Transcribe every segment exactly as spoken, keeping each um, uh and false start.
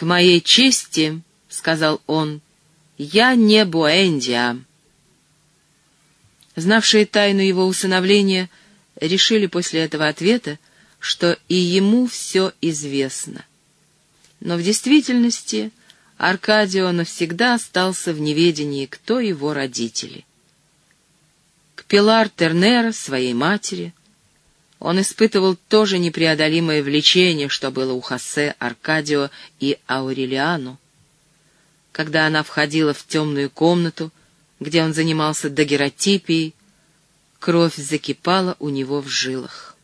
«К моей чести, — сказал он, — я не Буэндиа». Знавшие тайну его усыновления решили после этого ответа, что и ему все известно. Но в действительности Аркадио навсегда остался в неведении, кто его родители. К Пилар Тернера, своей матери, он испытывал то же непреодолимое влечение, что было у Хосе, Аркадио и Аурелиану. Когда она входила в темную комнату, где он занимался дагеротипией, кровь закипала у него в жилах.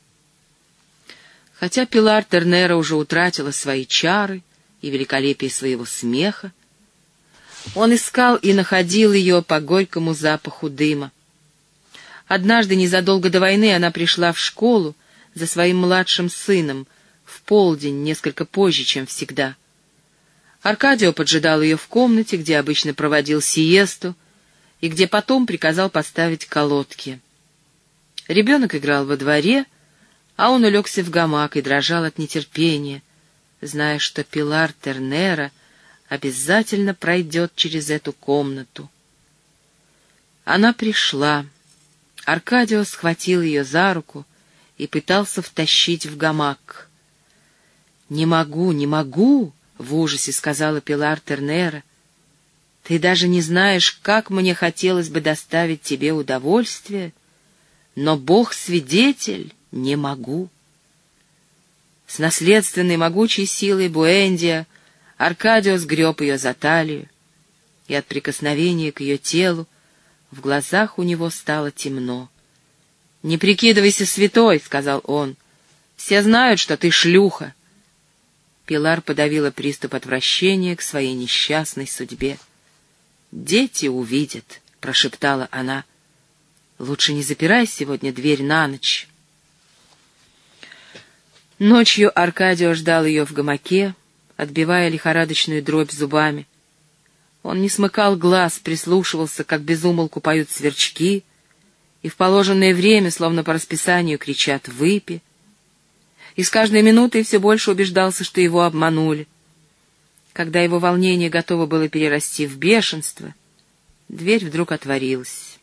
Хотя Пилар Тернера уже утратила свои чары и великолепие своего смеха, он искал и находил ее по горькому запаху дыма. Однажды, незадолго до войны, она пришла в школу за своим младшим сыном, в полдень, несколько позже, чем всегда. Аркадио поджидал ее в комнате, где обычно проводил сиесту, и где потом приказал поставить колодки. Ребенок играл во дворе, а он улегся в гамак и дрожал от нетерпения, зная, что Пилар Тернера обязательно пройдет через эту комнату. Она пришла. Аркадио схватил ее за руку и пытался втащить в гамак. «Не могу, не могу!» — в ужасе сказала Пилар Тернера. «Ты даже не знаешь, как мне хотелось бы доставить тебе удовольствие, но Бог свидетель, не могу». С наследственной могучей силой Буэндиа Аркадио сгреб ее за талию, и от прикосновения к ее телу в глазах у него стало темно. «Не прикидывайся святой», — сказал он. «Все знают, что ты шлюха». Пилар подавила приступ отвращения к своей несчастной судьбе. «Дети увидят», — прошептала она. «Лучше не запирай сегодня дверь на ночь». Ночью Аркадио ждал ее в гамаке, отбивая лихорадочную дробь зубами. Он не смыкал глаз, прислушивался, как без умолку поют сверчки, и в положенное время, словно по расписанию, кричат «выпи». И с каждой минутой все больше убеждался, что его обманули. Когда его волнение готово было перерасти в бешенство, дверь вдруг отворилась.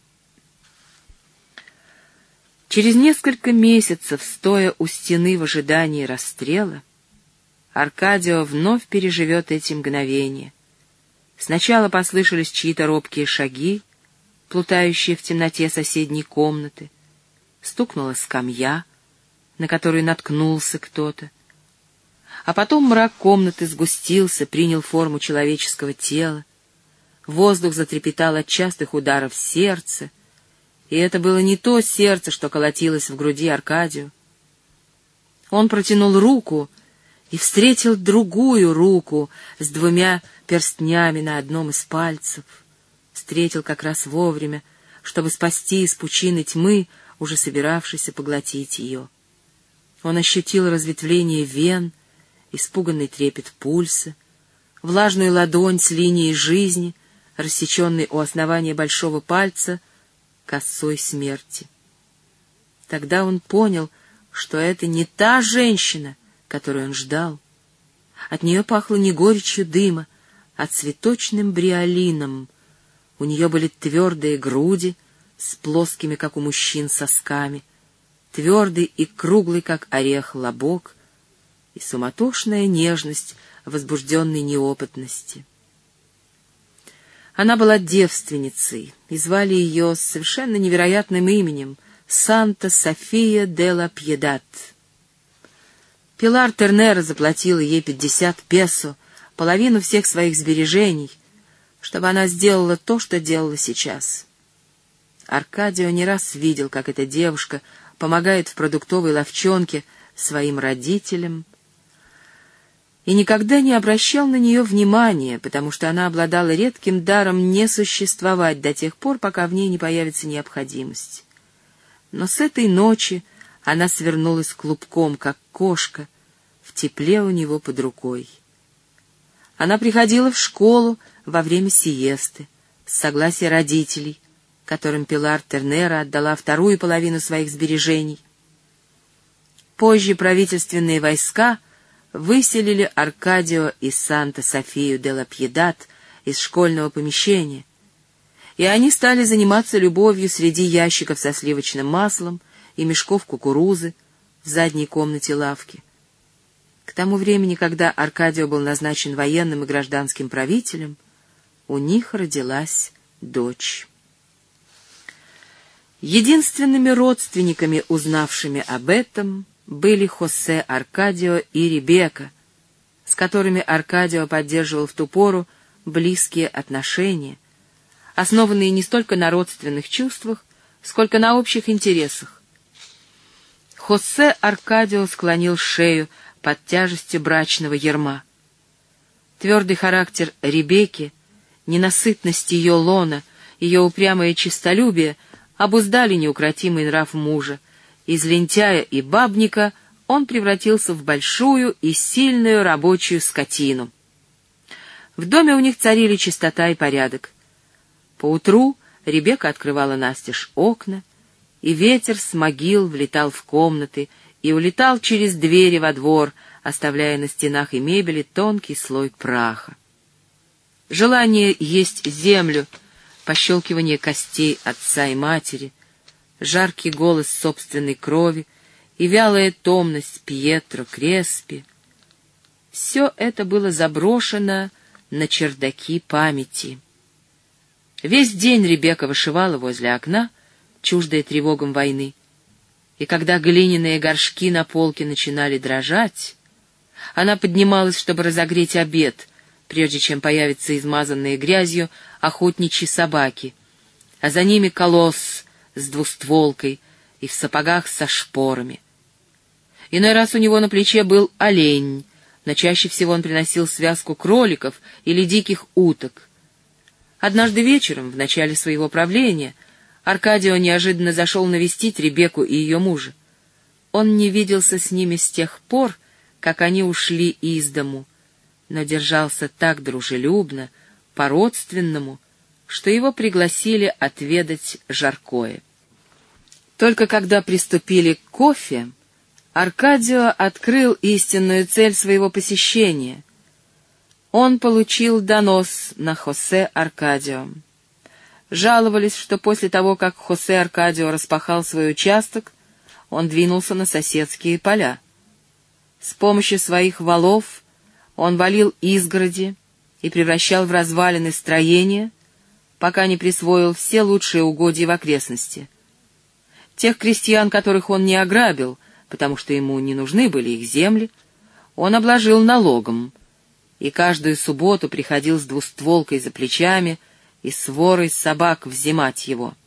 Через несколько месяцев, стоя у стены в ожидании расстрела, Аркадио вновь переживет эти мгновения. Сначала послышались чьи-то робкие шаги, плутающие в темноте соседней комнаты. Стукнула скамья, на которую наткнулся кто-то. А потом мрак комнаты сгустился, принял форму человеческого тела. Воздух затрепетал от частых ударов сердца, и это было не то сердце, что колотилось в груди Аркадио. Он протянул руку и встретил другую руку с двумя перстнями на одном из пальцев. Встретил как раз вовремя, чтобы спасти из пучины тьмы, уже собиравшейся поглотить ее. Он ощутил разветвление вен, испуганный трепет пульса, влажную ладонь с линией жизни, рассеченной у основания большого пальца косой смерти. Тогда он понял, что это не та женщина, которую он ждал. От нее пахло не горечью дыма, а цветочным бриолином. У нее были твердые груди с плоскими, как у мужчин, сосками, твердый и круглый, как орех, лобок и суматошная нежность возбужденной неопытности. Она была девственницей, и звали ее с совершенно невероятным именем Санта София де ла Пьедад. Пилар Тернера заплатила ей пятьдесят песо, половину всех своих сбережений, чтобы она сделала то, что делала сейчас. Аркадио не раз видел, как эта девушка помогает в продуктовой лавчонке своим родителям, и никогда не обращал на нее внимания, потому что она обладала редким даром не существовать до тех пор, пока в ней не появится необходимость. Но с этой ночи она свернулась клубком, как кошка, в тепле у него под рукой. Она приходила в школу во время сиесты, с согласия родителей, которым Пилар Тернера отдала вторую половину своих сбережений. Позже правительственные войска выселили Аркадио и Санта-Софию де ла Пьедад из школьного помещения, и они стали заниматься любовью среди ящиков со сливочным маслом и мешков кукурузы в задней комнате лавки. К тому времени, когда Аркадио был назначен военным и гражданским правителем, у них родилась дочь. Единственными родственниками, узнавшими об этом, были Хосе Аркадио и Ребекка, с которыми Аркадио поддерживал в ту пору близкие отношения, основанные не столько на родственных чувствах, сколько на общих интересах. Хосе Аркадио склонил шею под тяжестью брачного ярма. Твердый характер Ребекки, ненасытность ее лона, ее упрямое честолюбие обуздали неукротимый нрав мужа. Из лентяя и бабника он превратился в большую и сильную рабочую скотину. В доме у них царили чистота и порядок. Поутру Ребекка открывала настежь окна, и ветер с могил влетал в комнаты и улетал через двери во двор, оставляя на стенах и мебели тонкий слой праха. Желание есть землю, пощелкивание костей отца и матери, жаркий голос собственной крови и вялая томность Пьетро Креспи — все это было заброшено на чердаки памяти. Весь день Ребекка вышивала возле окна, чуждая тревогам войны, и когда глиняные горшки на полке начинали дрожать, она поднималась, чтобы разогреть обед, прежде чем появятся измазанные грязью охотничьи собаки, а за ними колосс с двустволкой и в сапогах со шпорами. Иной раз у него на плече был олень, но чаще всего он приносил связку кроликов или диких уток. Однажды вечером, в начале своего правления, Аркадио неожиданно зашел навестить Ребекку и ее мужа. Он не виделся с ними с тех пор, как они ушли из дому, но держался так дружелюбно, по-родственному, что его пригласили отведать жаркое. Только когда приступили к кофе, Аркадио открыл истинную цель своего посещения. Он получил донос на Хосе Аркадио. Жаловались, что после того, как Хосе Аркадио распахал свой участок, он двинулся на соседские поля. С помощью своих валов он валил изгороди и превращал в развалины строения, пока не присвоил все лучшие угодья в окрестности. Тех крестьян, которых он не ограбил, потому что ему не нужны были их земли, он обложил налогом, и каждую субботу приходил с двустволкой за плечами и сворой собак взимать его.